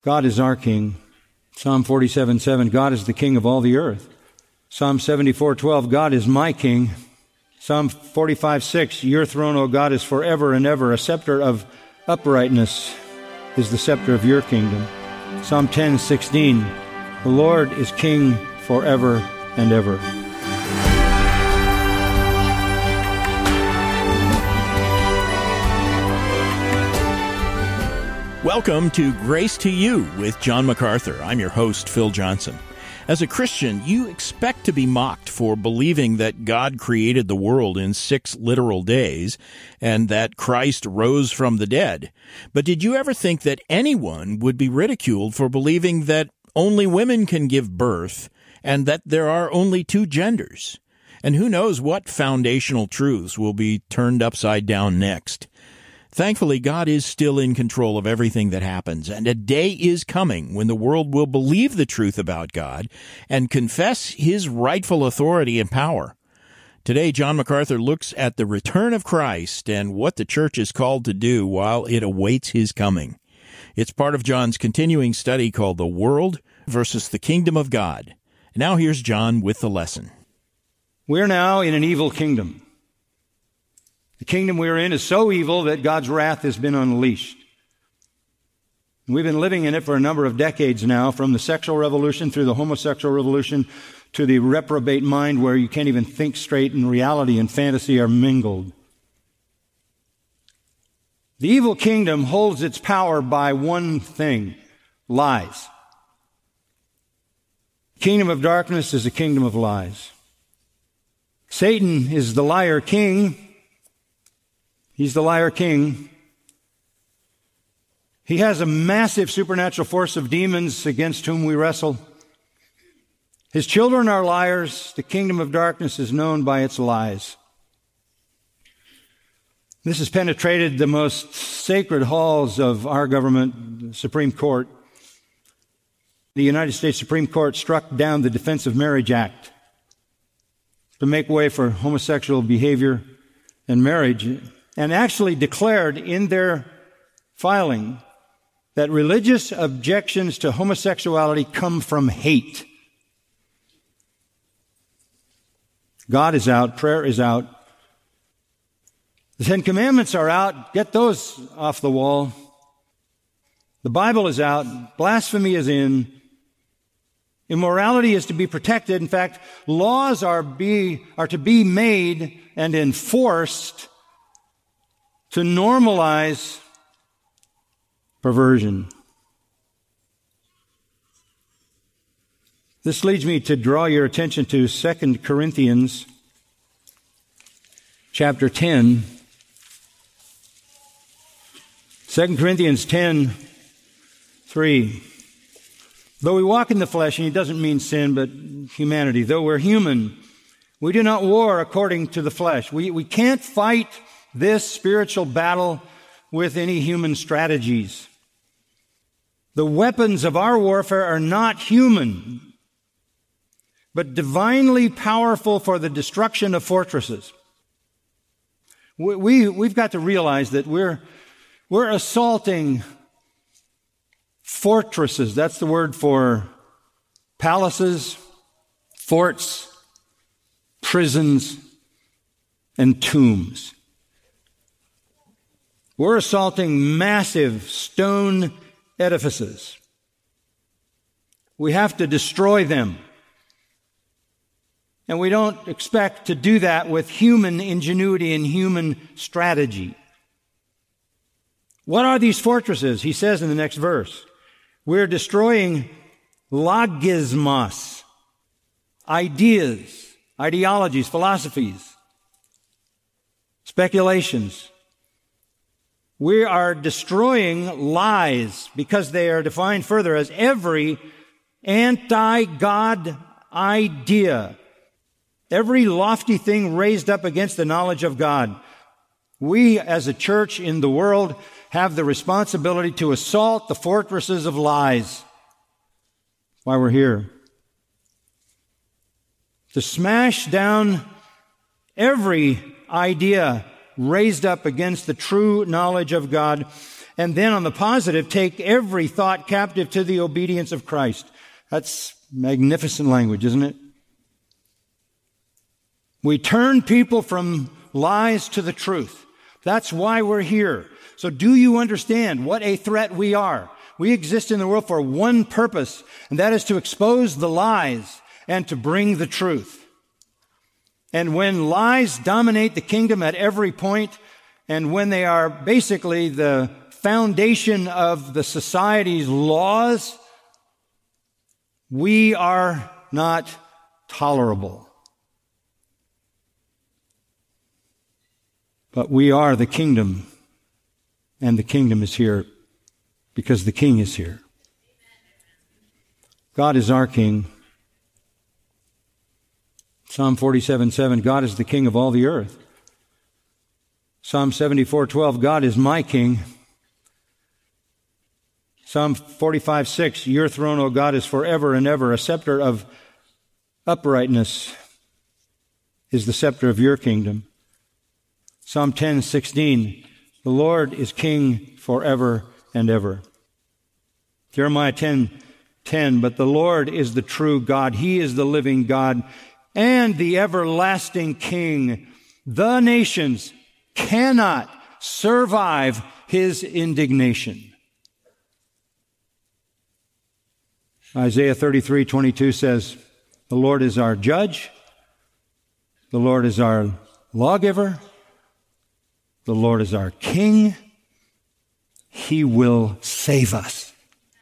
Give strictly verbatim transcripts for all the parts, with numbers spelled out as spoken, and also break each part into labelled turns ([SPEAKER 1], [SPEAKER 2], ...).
[SPEAKER 1] God is our King. Psalm forty-seven seven, God is the King of all the earth. Psalm seventy-four twelve, God is my King. Psalm forty-five six, your throne, O God, is forever and ever. A scepter of uprightness is the scepter of your kingdom. Psalm ten sixteen, the Lord is King forever and ever.
[SPEAKER 2] Welcome to Grace to You with John MacArthur. I'm your host, Phil Johnson. As a Christian, you expect to be mocked for believing that God created the world in six literal days and that Christ rose from the dead. But did you ever think that anyone would be ridiculed for believing that only women can give birth and that there are only two genders? And who knows what foundational truths will be turned upside down next? Thankfully, God is still in control of everything that happens, and a day is coming when the world will believe the truth about God and confess His rightful authority and power. Today, John MacArthur looks at the return of Christ and what the church is called to do while it awaits His coming. It's part of John's continuing study called The World versus the Kingdom of God. Now here's John with the lesson.
[SPEAKER 1] We're now in an evil kingdom. The kingdom we're in is so evil that God's wrath has been unleashed. We've been living in it for a number of decades now, from the sexual revolution through the homosexual revolution to the reprobate mind where you can't even think straight and reality and fantasy are mingled. The evil kingdom holds its power by one thing: lies. The kingdom of darkness is a kingdom of lies. Satan is the liar king. He's the liar king. He has a massive supernatural force of demons against whom we wrestle. His children are liars. The kingdom of darkness is known by its lies. This has penetrated the most sacred halls of our government, the Supreme Court. The United States Supreme Court struck down the Defense of Marriage Act to make way for homosexual behavior and marriage, and actually declared in their filing that religious objections to homosexuality come from hate. God is out. Prayer is out. The Ten Commandments are out. Get those off the wall. The Bible is out. Blasphemy is in. Immorality is to be protected. In fact, laws are, be, are to be made and enforced to normalize perversion. This leads me to draw your attention to Second Corinthians chapter ten. Second Corinthians ten, three. Though we walk in the flesh, and he doesn't mean sin, but humanity. Though we're human, we do not war according to the flesh. We, we can't fight this spiritual battle with any human strategies. The weapons of our warfare are not human, but divinely powerful for the destruction of fortresses. We, we, we've got to realize that we're, we're assaulting fortresses. That's the word for palaces, forts, prisons, and tombs. We're assaulting massive stone edifices. We have to destroy them. And we don't expect to do that with human ingenuity and human strategy. What are these fortresses? He says in the next verse, we're destroying logismos, ideas, ideologies, philosophies, speculations. We are destroying lies because they are defined further as every anti-God idea, every lofty thing raised up against the knowledge of God. We as a church in the world have the responsibility to assault the fortresses of lies. That's why we're here. To smash down every idea raised up against the true knowledge of God. And then on the positive, take every thought captive to the obedience of Christ. That's magnificent language, isn't it? We turn people from lies to the truth. That's why we're here. So do you understand what a threat we are? We exist in the world for one purpose, and that is to expose the lies and to bring the truth. And when lies dominate the kingdom at every point, and when they are basically the foundation of the society's laws, we are not tolerable. But we are the kingdom, and the kingdom is here because the King is here. God is our King. Psalm forty-seven seven, God is the King of all the earth. Psalm seventy-four twelve, God is my King. Psalm forty-five six, your throne, O God, is forever and ever. A scepter of uprightness is the scepter of your kingdom. Psalm ten sixteen, the Lord is King forever and ever. Jeremiah ten ten, but the Lord is the true God. He is the living God and the everlasting King. The nations cannot survive his indignation. Isaiah thirty-three twenty-two says, the Lord is our judge. The Lord is our lawgiver. The Lord is our King. He will save us.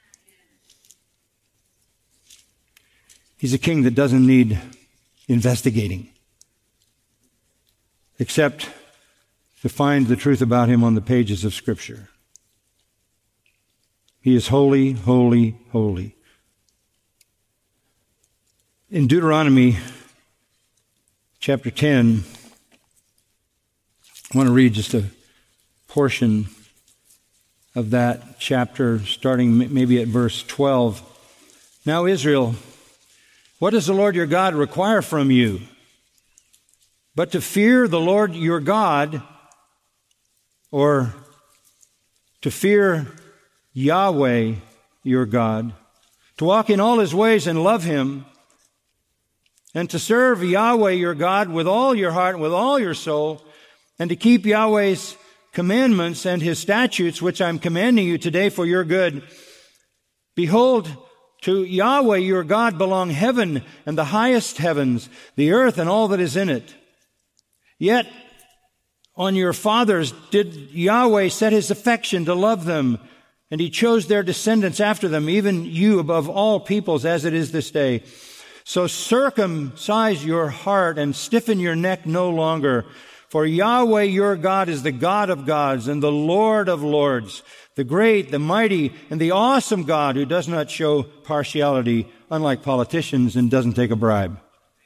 [SPEAKER 1] He's a king that doesn't need investigating, except to find the truth about him on the pages of Scripture. He is holy, holy, holy. In Deuteronomy chapter ten, I want to read just a portion of that chapter, starting maybe at verse twelve. Now, Israel, what does the Lord your God require from you? But to fear the Lord your God, or to fear Yahweh your God, to walk in all his ways and love him, and to serve Yahweh your God with all your heart and with all your soul, and to keep Yahweh's commandments and his statutes, which I'm commanding you today for your good. Behold, to Yahweh your God belong heaven and the highest heavens, the earth and all that is in it. Yet on your fathers did Yahweh set his affection to love them, and he chose their descendants after them, even you above all peoples, as it is this day. So circumcise your heart and stiffen your neck no longer. For Yahweh your God is the God of gods and the Lord of lords, the great, the mighty, and the awesome God who does not show partiality, unlike politicians, and doesn't take a bribe.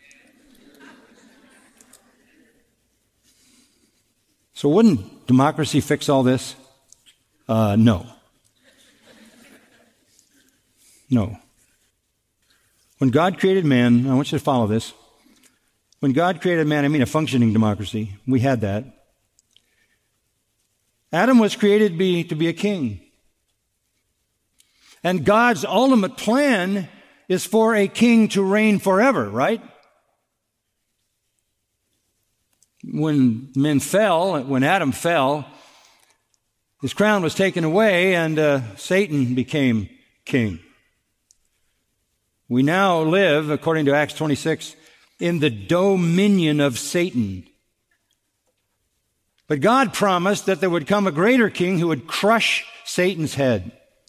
[SPEAKER 1] So wouldn't democracy fix all this? Uh, no. No. When God created man, I want you to follow this. When God created man, I mean a functioning democracy. We had that. Adam was created be, to be a king. And God's ultimate plan is for a king to reign forever, right? When men fell, when Adam fell, his crown was taken away and uh, Satan became king. We now live, according to Acts twenty-six, in the dominion of Satan. But God promised that there would come a greater king who would crush Satan's head.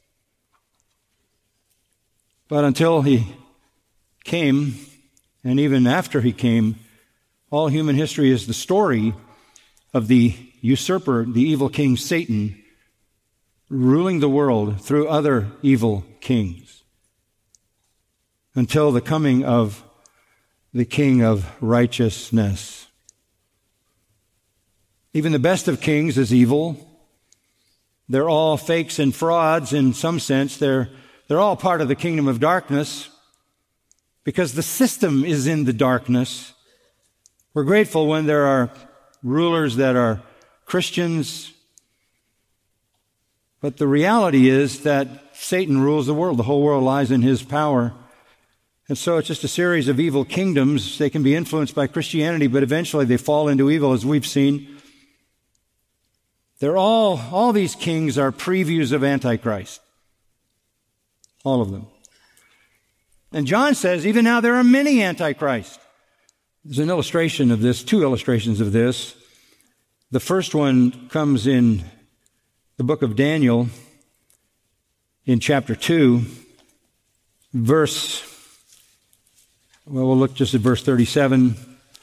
[SPEAKER 1] But until he came, and even after he came, all human history is the story of the usurper, the evil king Satan, ruling the world through other evil kings, until the coming of the King of righteousness. Even the best of kings is evil. They're all fakes and frauds in some sense. They're, they're all part of the kingdom of darkness because the system is in the darkness. We're grateful when there are rulers that are Christians. But the reality is that Satan rules the world. The whole world lies in his power. And so it's just a series of evil kingdoms. They can be influenced by Christianity, but eventually they fall into evil, as we've seen. They're all, all these kings are previews of Antichrist. All of them. And John says, even now there are many Antichrists. There's an illustration of this, two illustrations of this. The first one comes in the book of Daniel, in chapter two, verse, well, we'll look just at verse thirty-seven.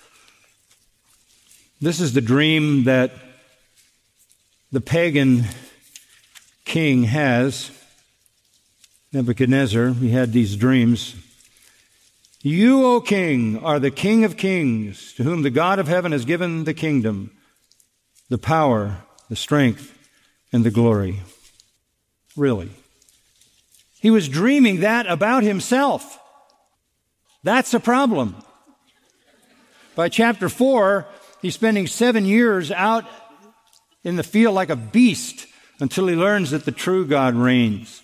[SPEAKER 1] This is the dream that the pagan king has, Nebuchadnezzar. He had these dreams. You, O king, are the King of kings, to whom the God of heaven has given the kingdom, the power, the strength, and the glory. Really. He was dreaming that about himself. That's a problem. By chapter four, he's spending seven years out in the field like a beast until he learns that the true God reigns.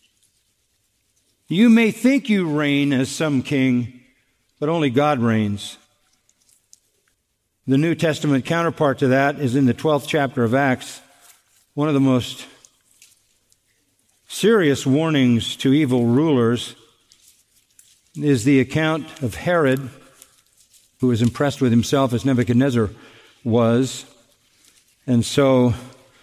[SPEAKER 1] You may think you reign as some king, but only God reigns. The New Testament counterpart to that is in the twelfth chapter of Acts. One of the most serious warnings to evil rulers is the account of Herod, who was impressed with himself as Nebuchadnezzar was. And so,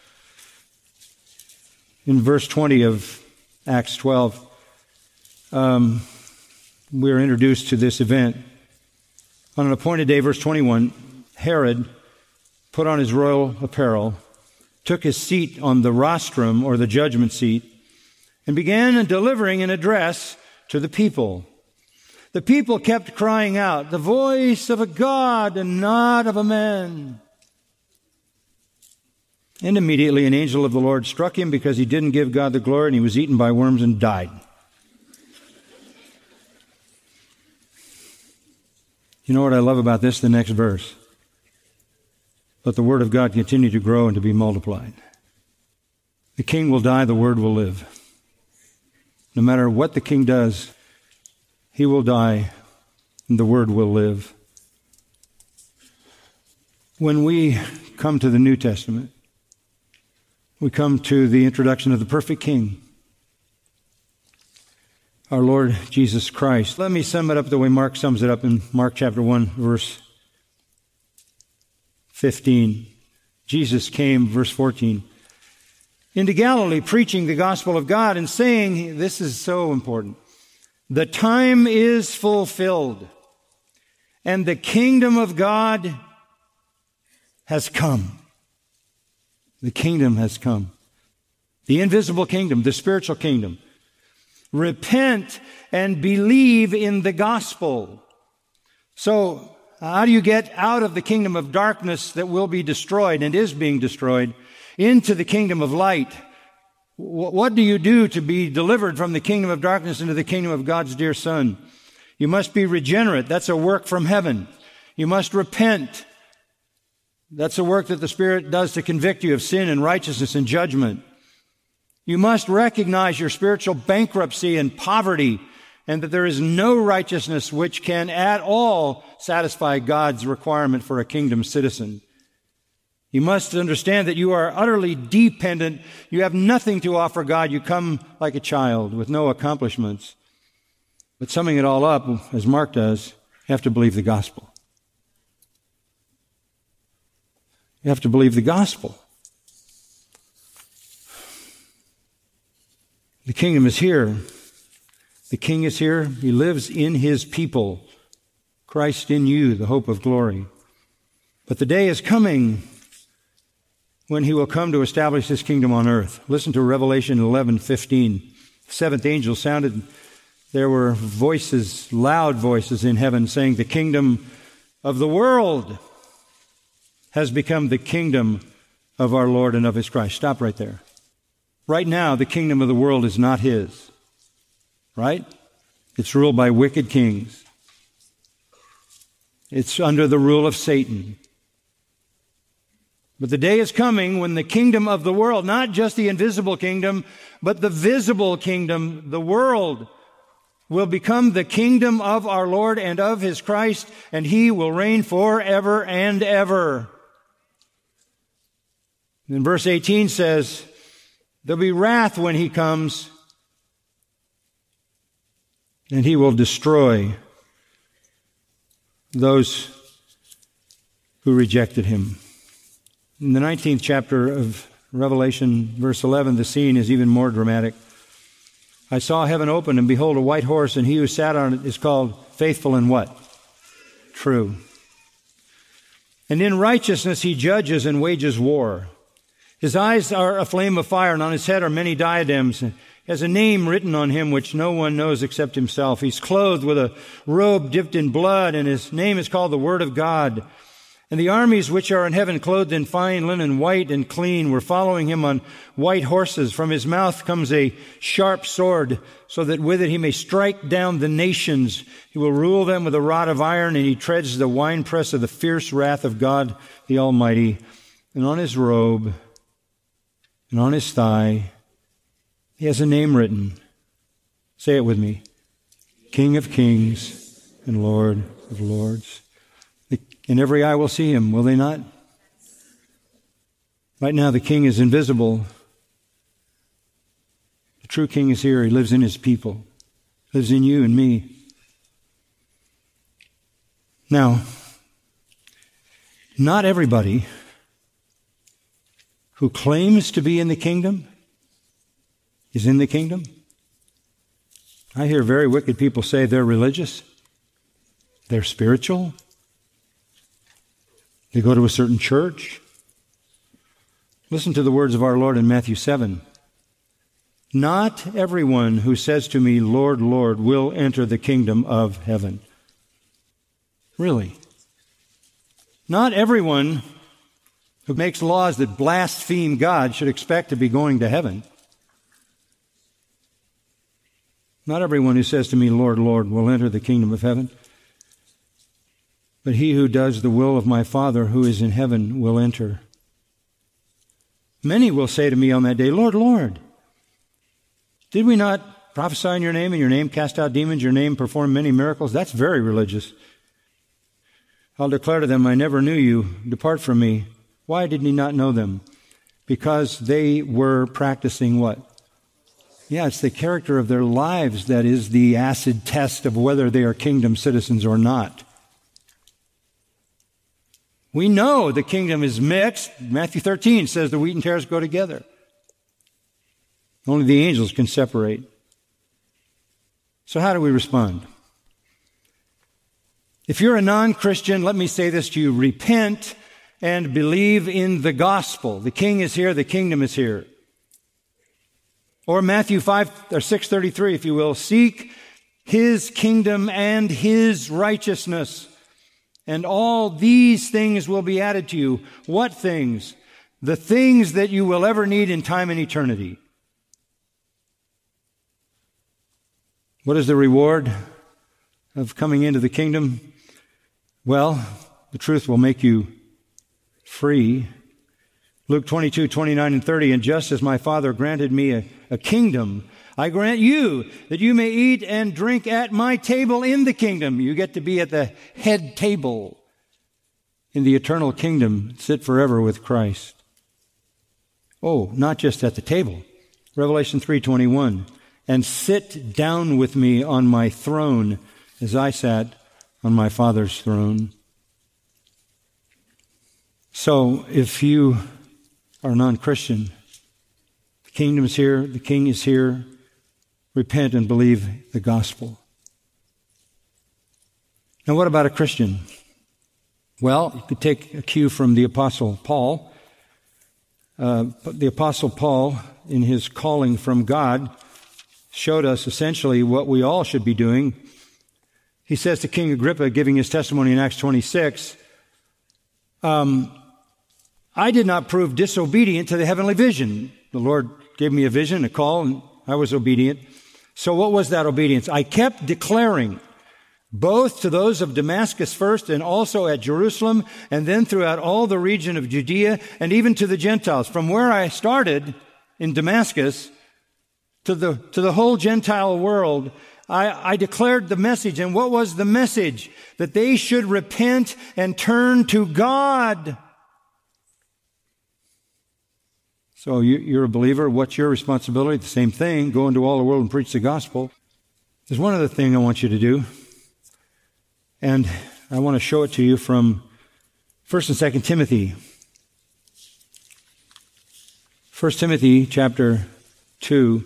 [SPEAKER 1] in verse twenty of Acts twelve, um, we're introduced to this event. On an appointed day, verse twenty-one, Herod put on his royal apparel, took his seat on the rostrum, or the judgment seat, and began delivering an address to the people. The people kept crying out, the voice of a God and not of a man. And immediately an angel of the Lord struck him because he didn't give God the glory, and he was eaten by worms and died. You know what I love about this? The next verse. Let the word of God continue to grow and to be multiplied. The king will die, the word will live. No matter what the king does, he will die, and the word will live. When we come to the New Testament, we come to the introduction of the perfect King, our Lord Jesus Christ. Let me sum it up the way Mark sums it up in Mark chapter one, verse fifteen. Jesus came, verse fourteen, into Galilee, preaching the gospel of God and saying, this is so important, the time is fulfilled, and the kingdom of God has come. The kingdom has come. The invisible kingdom, the spiritual kingdom. Repent and believe in the gospel. So, how do you get out of the kingdom of darkness that will be destroyed and is being destroyed into the kingdom of light? What do you do to be delivered from the kingdom of darkness into the kingdom of God's dear Son? You must be regenerate. That's a work from heaven. You must repent. That's a work that the Spirit does to convict you of sin and righteousness and judgment. You must recognize your spiritual bankruptcy and poverty, and that there is no righteousness which can at all satisfy God's requirement for a kingdom citizen. You must understand that you are utterly dependent. You have nothing to offer God. You come like a child with no accomplishments. But summing it all up, as Mark does, you have to believe the gospel. You have to believe the gospel. The kingdom is here. The king is here. He lives in his people. Christ in you, the hope of glory. But the day is coming when he will come to establish his kingdom on earth. Listen to Revelation eleven fifteen. The seventh angel sounded. There were voices, loud voices in heaven saying, the kingdom of the world has become the kingdom of our Lord and of his Christ. Stop right there. Right now, the kingdom of the world is not his. Right? It's ruled by wicked kings. It's under the rule of Satan. But the day is coming when the kingdom of the world, not just the invisible kingdom, but the visible kingdom, the world, will become the kingdom of our Lord and of His Christ, and He will reign forever and ever. Then verse eighteen says, there'll be wrath when He comes, and He will destroy those who rejected Him. In the nineteenth chapter of Revelation, verse eleven, the scene is even more dramatic. I saw heaven open, and behold, a white horse, and he who sat on it is called Faithful and what? True. And in righteousness he judges and wages war. His eyes are a flame of fire, and on his head are many diadems. He has a name written on him which no one knows except himself. He's clothed with a robe dipped in blood, and his name is called the Word of God. And the armies which are in heaven, clothed in fine linen, white and clean, were following him on white horses. From his mouth comes a sharp sword, so that with it he may strike down the nations. He will rule them with a rod of iron, and he treads the winepress of the fierce wrath of God the Almighty. And on his robe and on his thigh he has a name written. Say it with me. King of Kings and Lord of Lords. And every eye will see him, will they not? Right now the King is invisible. The true King is here. He lives in His people. He lives in you and me. Now, not everybody who claims to be in the kingdom is in the kingdom. I hear very wicked people say they're religious, they're spiritual, they go to a certain church. Listen to the words of our Lord in Matthew seven. Not everyone who says to me, Lord, Lord, will enter the kingdom of heaven. Really? Not everyone who makes laws that blaspheme God should expect to be going to heaven. Not everyone who says to me, Lord, Lord, will enter the kingdom of heaven. But he who does the will of my Father who is in heaven will enter. Many will say to me on that day, Lord, Lord, did we not prophesy in your name, in your name cast out demons, your name perform many miracles? That's very religious. I'll declare to them, I never knew you. Depart from me. Why did he not know them? Because they were practicing what? Yeah, it's the character of their lives that is the acid test of whether they are kingdom citizens or not. We know the kingdom is mixed. Matthew thirteen says the wheat and tares go together. Only the angels can separate. So how do we respond? If you're a non-Christian, let me say this to you. Repent and believe in the gospel. The king is here, the kingdom is here. Or Matthew five or six thirty-three, if you will, seek his kingdom and his righteousness, and all these things will be added to you. What things? The things that you will ever need in time and eternity. What is the reward of coming into the kingdom? Well, the truth will make you free. Luke twenty-two, twenty-nine, and thirty, and just as my Father granted me a, a kingdom, I grant you that you may eat and drink at my table in the kingdom. You get to be at the head table in the eternal kingdom, sit forever with Christ. Oh, not just at the table. Revelation three twenty-one, and sit down with me on my throne as I sat on my Father's throne. So if you are non-Christian, the kingdom is here, the king is here, repent and believe the gospel. Now what about a Christian? Well, you could take a cue from the Apostle Paul. Uh, the Apostle Paul, in his calling from God, showed us essentially what we all should be doing. He says to King Agrippa, giving his testimony in Acts twenty-six, um, I did not prove disobedient to the heavenly vision. The Lord gave me a vision, a call, and I was obedient. So what was that obedience? I kept declaring both to those of Damascus first and also at Jerusalem, and then throughout all the region of Judea, and even to the Gentiles. From where I started in Damascus to the, to the whole Gentile world, I, I declared the message. And what was the message? That they should repent and turn to God. So you, you're a believer. What's your responsibility? The same thing. Go into all the world and preach the gospel. There's one other thing I want you to do. And I want to show it to you from First and Second Timothy. First Timothy chapter two.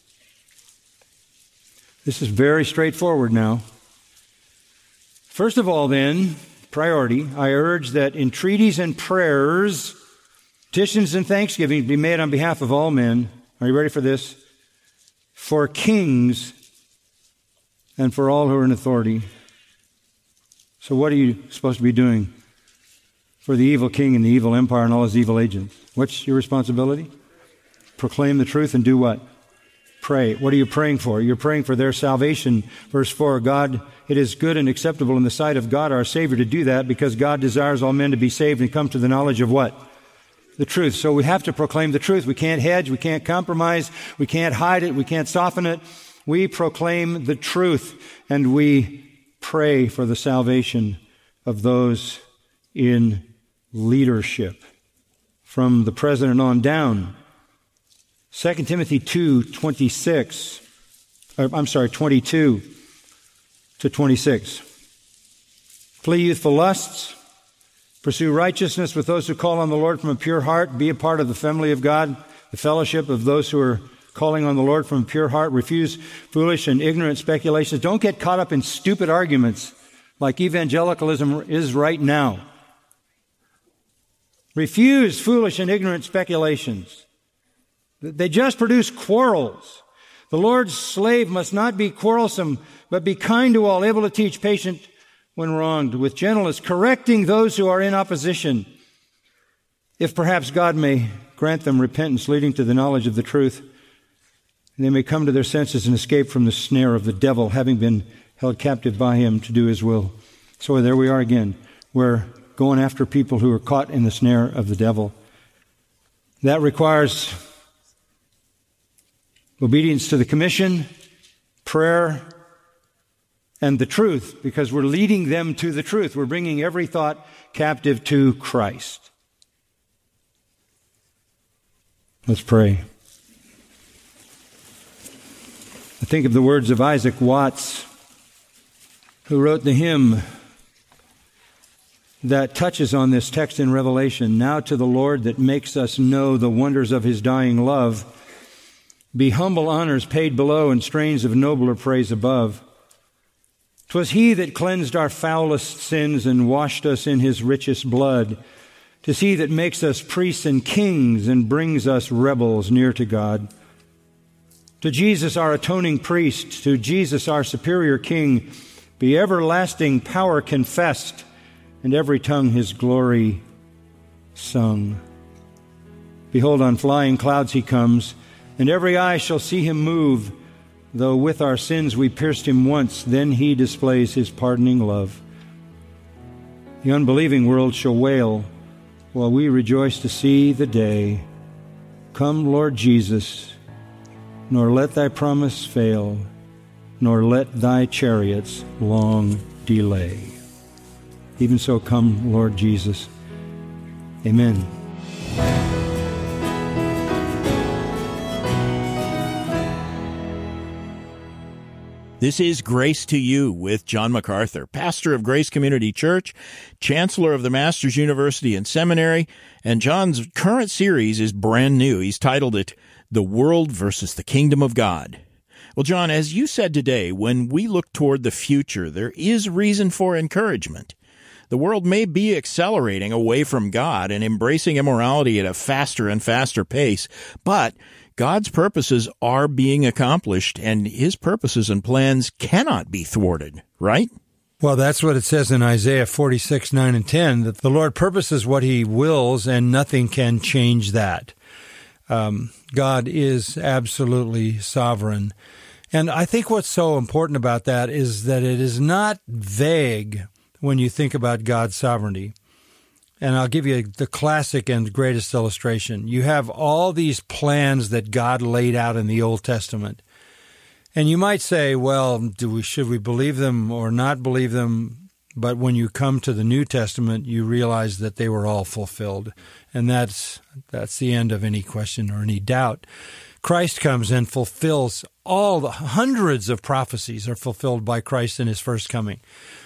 [SPEAKER 1] This is very straightforward now. First of all, then, priority, I urge that entreaties and prayers, petitions and thanksgiving be made on behalf of all men. Are you ready for this? For kings and for all who are in authority. So what are you supposed to be doing for the evil king and the evil empire and all his evil agents? What's your responsibility? Proclaim the truth and do what? Pray. What are you praying for? You're praying for their salvation. Verse four, God, it is good and acceptable in the sight of God our Savior to do that, because God desires all men to be saved and come to the knowledge of what? The truth. So we have to proclaim the truth. We can't hedge. We can't compromise. We can't hide it. We can't soften it. We proclaim the truth, and we pray for the salvation of those in leadership from the president on down. Second Timothy two twenty-six. I'm sorry, twenty-two to twenty-six. Flee youthful lusts. Pursue righteousness with those who call on the Lord from a pure heart. Be a part of the family of God, the fellowship of those who are calling on the Lord from a pure heart. Refuse foolish and ignorant speculations. Don't get caught up in stupid arguments like evangelicalism is right now. Refuse foolish and ignorant speculations. They just produce quarrels. The Lord's slave must not be quarrelsome, but be kind to all, able to teach, patient when wronged, with gentleness, correcting those who are in opposition, if perhaps God may grant them repentance leading to the knowledge of the truth, and they may come to their senses and escape from the snare of the devil, having been held captive by him to do his will. So there we are again. We're going after people who are caught in the snare of the devil. That requires obedience to the commission, prayer, and the truth, because we're leading them to the truth. We're bringing every thought captive to Christ. Let's pray. I think of the words of Isaac Watts, who wrote the hymn that touches on this text in Revelation. Now to the Lord that makes us know the wonders of his dying love, be humble honors paid below and strains of nobler praise above. 'Twas he that cleansed our foulest sins and washed us in his richest blood. 'Tis he that makes us priests and kings and brings us rebels near to God. To Jesus, our atoning priest, to Jesus, our superior king, be everlasting power confessed, and every tongue his glory sung. Behold, on flying clouds he comes, and every eye shall see him move. Though with our sins we pierced him once, then he displays his pardoning love. The unbelieving world shall wail, while we rejoice to see the day. Come, Lord Jesus, nor let thy promise fail, nor let thy chariots long delay. Even so, come, Lord Jesus. Amen.
[SPEAKER 2] This is Grace to You with John MacArthur, pastor of Grace Community Church, chancellor of the Masters University and Seminary, and John's current series is brand new. He's titled it, The World versus the Kingdom of God. Well, John, as you said today, when we look toward the future, there is reason for encouragement. The world may be accelerating away from God and embracing immorality at a faster and faster pace, but God's purposes are being accomplished, and his purposes and plans cannot be thwarted, right?
[SPEAKER 1] Well, that's what it says in Isaiah forty-six, nine and ten, that the Lord purposes what he wills, and nothing can change that. Um, God is absolutely sovereign. And I think what's so important about that is that it is not vague when you think about God's sovereignty. And I'll give you the classic and greatest illustration. You have all these plans that God laid out in the Old Testament. And you might say, well, do we, should we believe them or not believe them? But when you come to the New Testament, you realize that they were all fulfilled. And that's that's the end of any question or any doubt. Christ comes and fulfills all the hundreds of prophecies are fulfilled by Christ in his first coming.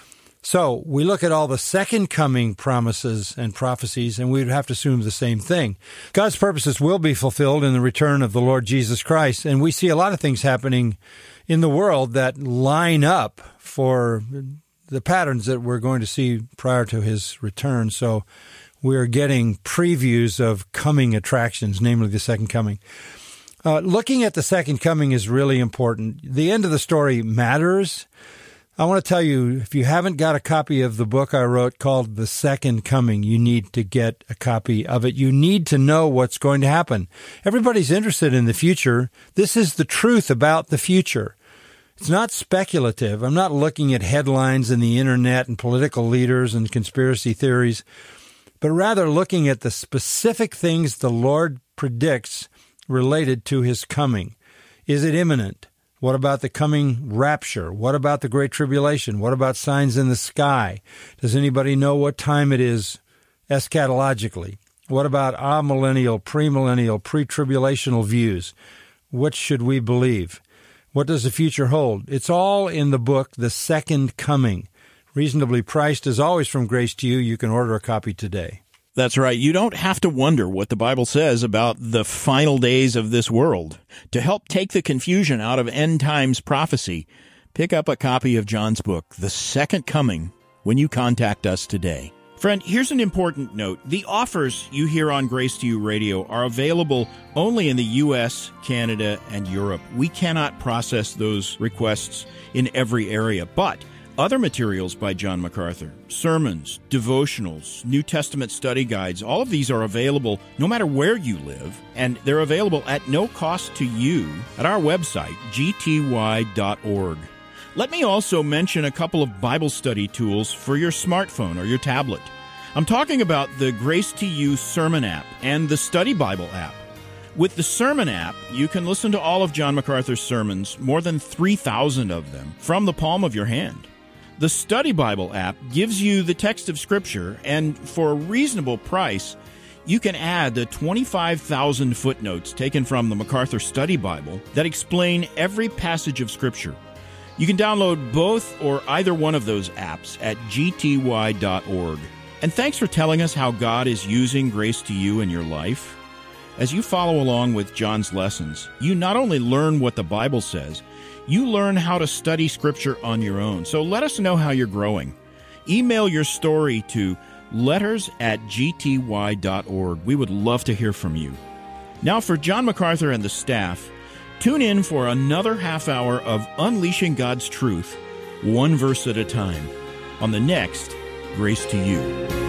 [SPEAKER 1] So we look at all the second coming promises and prophecies, and we would have to assume the same thing. God's purposes will be fulfilled in the return of the Lord Jesus Christ, and we see a lot of things happening in the world that line up for the patterns that we're going to see prior to his return. So we're getting previews of coming attractions, namely the second coming. Uh, looking at the second coming is really important. The end of the story matters. I want to tell you, if you haven't got a copy of the book I wrote called The Second Coming, you need to get a copy of it. You need to know what's going to happen. Everybody's interested in the future. This is the truth about the future. It's not speculative. I'm not looking at headlines in the internet and political leaders and conspiracy theories, but rather looking at the specific things the Lord predicts related to his coming. Is it imminent? What about the coming rapture? What about the Great Tribulation? What about signs in the sky? Does anybody know what time it is eschatologically? What about amillennial, premillennial, pre-tribulational views? What should we believe? What does the future hold? It's all in the book, The Second Coming. Reasonably priced, as always, from Grace to You. You can order a copy today.
[SPEAKER 2] That's right. You don't have to wonder what the Bible says about the final days of this world. To help take the confusion out of end times prophecy, pick up a copy of John's book, The Second Coming, when you contact us today. Friend, here's an important note. The offers you hear on Grace to You Radio are available only in the U S, Canada, and Europe. We cannot process those requests in every area, but other materials by John MacArthur, sermons, devotionals, New Testament study guides, all of these are available no matter where you live, and they're available at no cost to you at our website, g t y dot org. Let me also mention a couple of Bible study tools for your smartphone or your tablet. I'm talking about the Grace to You Sermon app and the Study Bible app. With the Sermon app, you can listen to all of John MacArthur's sermons, more than three thousand of them, from the palm of your hand. The Study Bible app gives you the text of Scripture, and for a reasonable price, you can add the twenty-five thousand footnotes taken from the MacArthur Study Bible that explain every passage of Scripture. You can download both or either one of those apps at g t y dot org. And thanks for telling us how God is using Grace to You in your life. As you follow along with John's lessons, you not only learn what the Bible says, you learn how to study Scripture on your own. So let us know how you're growing. Email your story to letters at g t y dot org. We would love to hear from you. Now for John MacArthur and the staff, tune in for another half hour of Unleashing God's Truth, one verse at a time, on the next Grace to You.